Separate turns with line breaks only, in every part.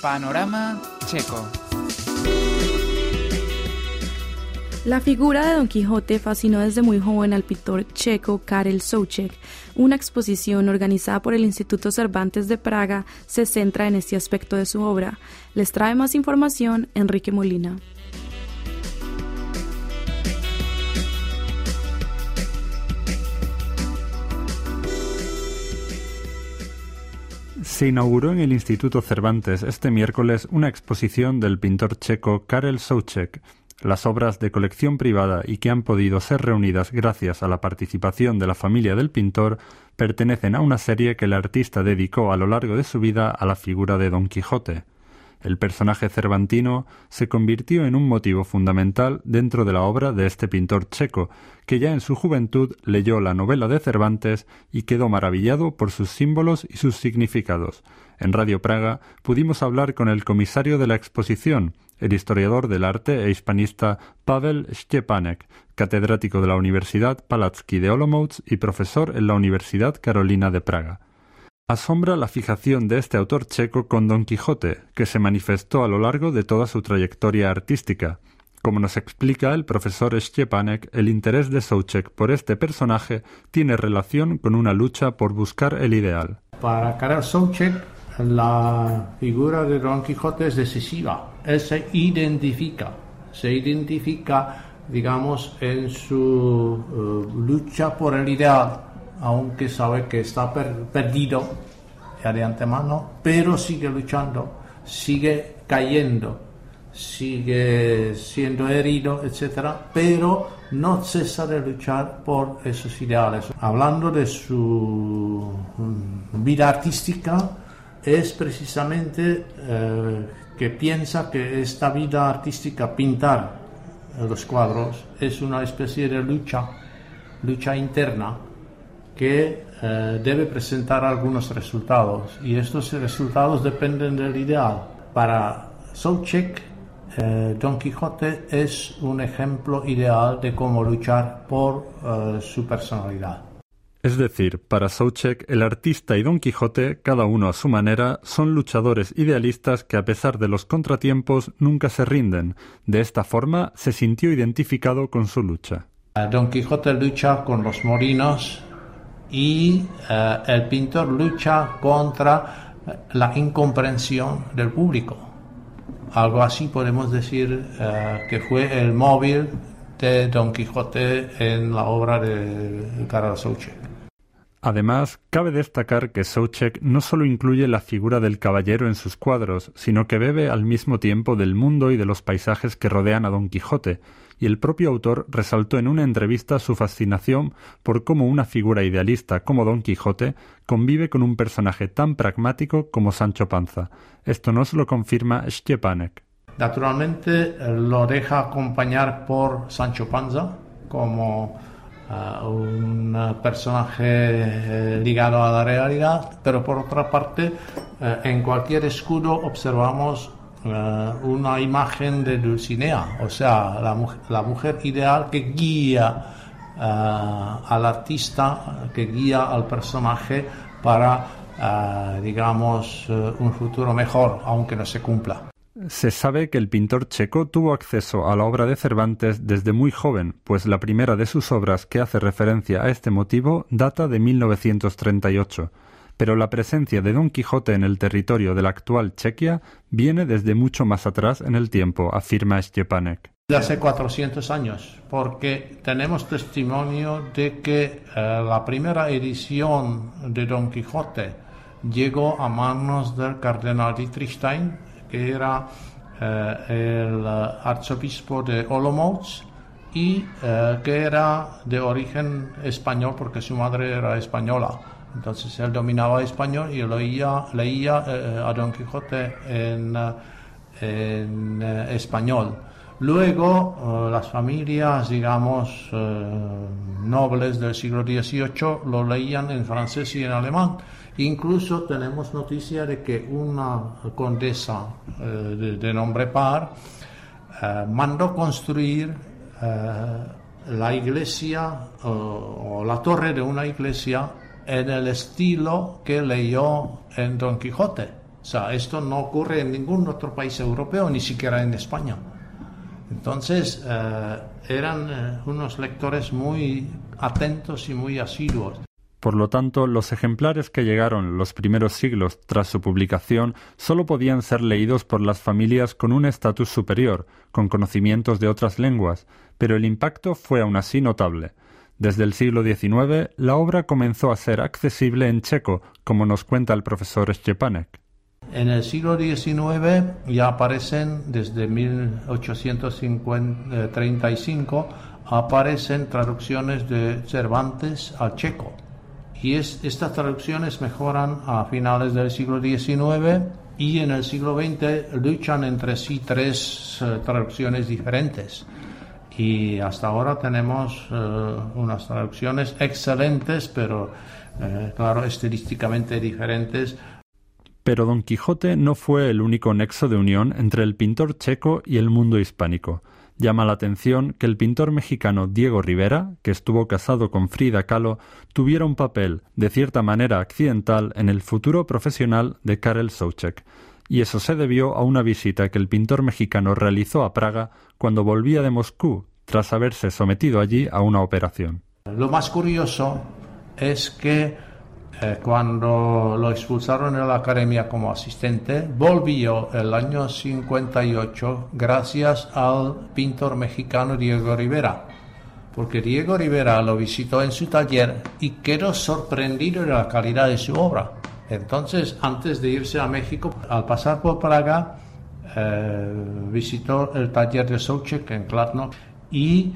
Panorama checo.
La figura de Don Quijote fascinó desde muy joven al pintor checo Karel Souček. Una exposición organizada por el Instituto Cervantes de Praga se centra en este aspecto de su obra. Les trae más información Enrique Molina.
Se inauguró en el Instituto Cervantes este miércoles una exposición del pintor checo Karel Souček. Las obras de colección privada y que han podido ser reunidas gracias a la participación de la familia del pintor pertenecen a una serie que el artista dedicó a lo largo de su vida a la figura de Don Quijote. El personaje cervantino se convirtió en un motivo fundamental dentro de la obra de este pintor checo, que ya en su juventud leyó la novela de Cervantes y quedó maravillado por sus símbolos y sus significados. En Radio Praga pudimos hablar con el comisario de la exposición, el historiador del arte e hispanista Pavel Štěpánek, catedrático de la Universidad Palacký de Olomouc y profesor en la Universidad Carolina de Praga. Asombra la fijación de este autor checo con Don Quijote, que se manifestó a lo largo de toda su trayectoria artística. Como nos explica el profesor Štěpánek, el interés de Souček por este personaje tiene relación con una lucha por buscar el ideal.
Para Karel Souček, la figura de Don Quijote es decisiva. Él se identifica, digamos, en su lucha por el ideal, aunque sabe que está perdido ya de antemano, pero sigue luchando, sigue cayendo, sigue siendo herido, etc., pero no cesa de luchar por esos ideales. Hablando de su vida artística, es precisamente que piensa que esta vida artística, pintar los cuadros, es una especie de lucha interna que debe presentar algunos resultados, y estos resultados dependen del ideal. Para Souček, Don Quijote es un ejemplo ideal de cómo luchar por su personalidad.
Es decir, para Souček, el artista y Don Quijote, cada uno a su manera, son luchadores idealistas que a pesar de los contratiempos nunca se rinden. De esta forma se sintió identificado con su lucha.
Don Quijote lucha con los molinos y el pintor lucha contra la incomprensión del público. Algo así podemos decir que fue el móvil de Don Quijote en la obra de Karel Souček.
Además, cabe destacar que Souček no solo incluye la figura del caballero en sus cuadros, sino que bebe al mismo tiempo del mundo y de los paisajes que rodean a Don Quijote, y el propio autor resaltó en una entrevista su fascinación por cómo una figura idealista como Don Quijote convive con un personaje tan pragmático como Sancho Panza. Esto nos lo confirma Štěpánek.
Naturalmente lo deja acompañar por Sancho Panza como un personaje ligado a la realidad, pero por otra parte en cualquier escudo observamos una imagen de Dulcinea, o sea, la mujer ideal que guía al artista, que guía al personaje para, digamos, un futuro mejor, aunque no se cumpla.
Se sabe que el pintor checo tuvo acceso a la obra de Cervantes desde muy joven, pues la primera de sus obras que hace referencia a este motivo data de 1938. Pero la presencia de Don Quijote en el territorio de la actual Chequia viene desde mucho más atrás en el tiempo, afirma Štěpánek.
De hace 400 años, porque tenemos testimonio de que la primera edición de Don Quijote llegó a manos del cardenal Dietrichstein, que era el arzobispo de Olomouc y que era de origen español porque su madre era española. Entonces él dominaba español y leía a Don Quijote en español. Luego las familias, digamos, nobles del siglo XVIII lo leían en francés y en alemán. Incluso tenemos noticia de que una condesa de nombre Par mandó construir la iglesia o la torre de una iglesia en el estilo que leyó en Don Quijote. O sea, esto no ocurre en ningún otro país europeo, ni siquiera en España. Entonces, eran unos lectores muy atentos y muy asiduos.
Por lo tanto, los ejemplares que llegaron los primeros siglos tras su publicación solo podían ser leídos por las familias con un estatus superior, con conocimientos de otras lenguas, pero el impacto fue aún así notable. Desde el siglo XIX, la obra comenzó a ser accesible en checo, como nos cuenta el profesor Štěpánek.
En el siglo XIX ya aparecen, desde 1835, aparecen traducciones de Cervantes al checo. Y estas traducciones mejoran a finales del siglo XIX y en el siglo XX luchan entre sí tres traducciones diferentes. Y hasta ahora tenemos unas traducciones excelentes, pero claro, estilísticamente diferentes.
Pero Don Quijote no fue el único nexo de unión entre el pintor checo y el mundo hispánico. Llama la atención que el pintor mexicano Diego Rivera, que estuvo casado con Frida Kahlo, tuviera un papel, de cierta manera accidental, en el futuro profesional de Karel Souček, y eso se debió a una visita que el pintor mexicano realizó a Praga cuando volvía de Moscú, tras haberse sometido allí a una operación.
Lo más curioso es que cuando lo expulsaron de la academia como asistente, volvió el año 58 gracias al pintor mexicano Diego Rivera, porque Diego Rivera lo visitó en su taller y quedó sorprendido de la calidad de su obra. Entonces, antes de irse a México, al pasar por Praga, visitó el taller de Souček en Kladno y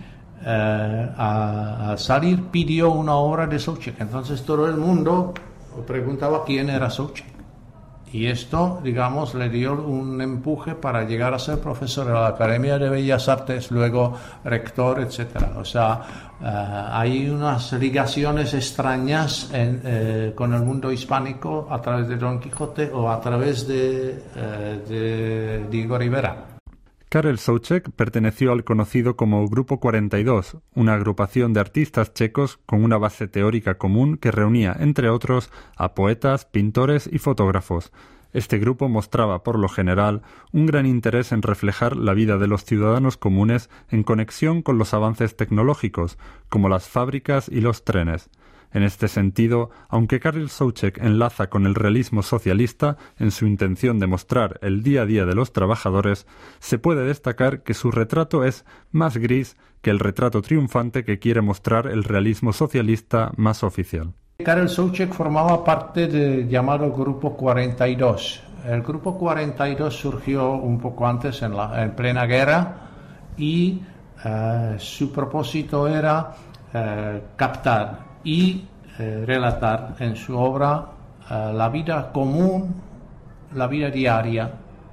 al salir pidió una obra de Souček. Entonces todo el mundo preguntaba quién era Souček, y esto, digamos, le dio un empuje para llegar a ser profesor de la Academia de Bellas Artes, luego rector, etc. O sea, hay unas ligaciones extrañas con el mundo hispánico a través de Don Quijote o a través de Diego Rivera.
Karel Souček perteneció al conocido como Grupo 42, una agrupación de artistas checos con una base teórica común que reunía, entre otros, a poetas, pintores y fotógrafos. Este grupo mostraba, por lo general, un gran interés en reflejar la vida de los ciudadanos comunes en conexión con los avances tecnológicos, como las fábricas y los trenes. En este sentido, aunque Karel Souček enlaza con el realismo socialista en su intención de mostrar el día a día de los trabajadores, se puede destacar que su retrato es más gris que el retrato triunfante que quiere mostrar el realismo socialista más oficial.
Karel Souček formaba parte del llamado Grupo 42. El Grupo 42 surgió un poco antes, en plena guerra, y su propósito era captar y relatar en su obra la vida común, la vida diaria,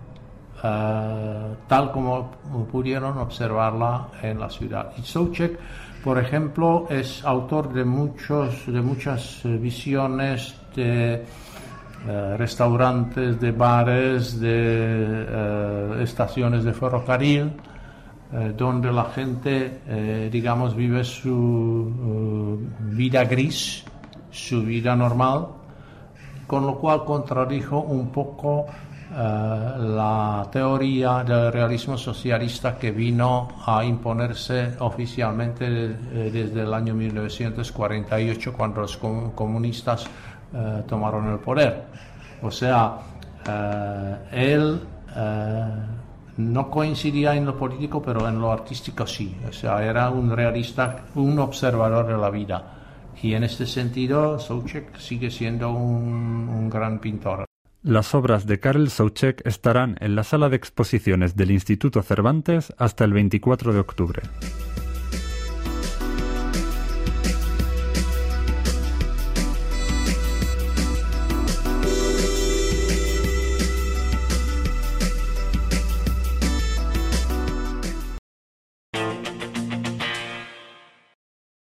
tal como pudieron observarla en la ciudad. Y Souček, por ejemplo, es autor de muchas visiones de restaurantes, de bares, de estaciones de ferrocarril, donde la gente, digamos, vive su vida gris, su vida normal, con lo cual contradijo un poco la teoría del realismo socialista que vino a imponerse oficialmente desde el año 1948, cuando los comunistas tomaron el poder. O sea, él no coincidía en lo político, pero en lo artístico sí. O sea, era un realista, un observador de la vida. Y en este sentido, Souček sigue siendo un gran pintor.
Las obras de Karel Souček estarán en la sala de exposiciones del Instituto Cervantes hasta el 24 de octubre.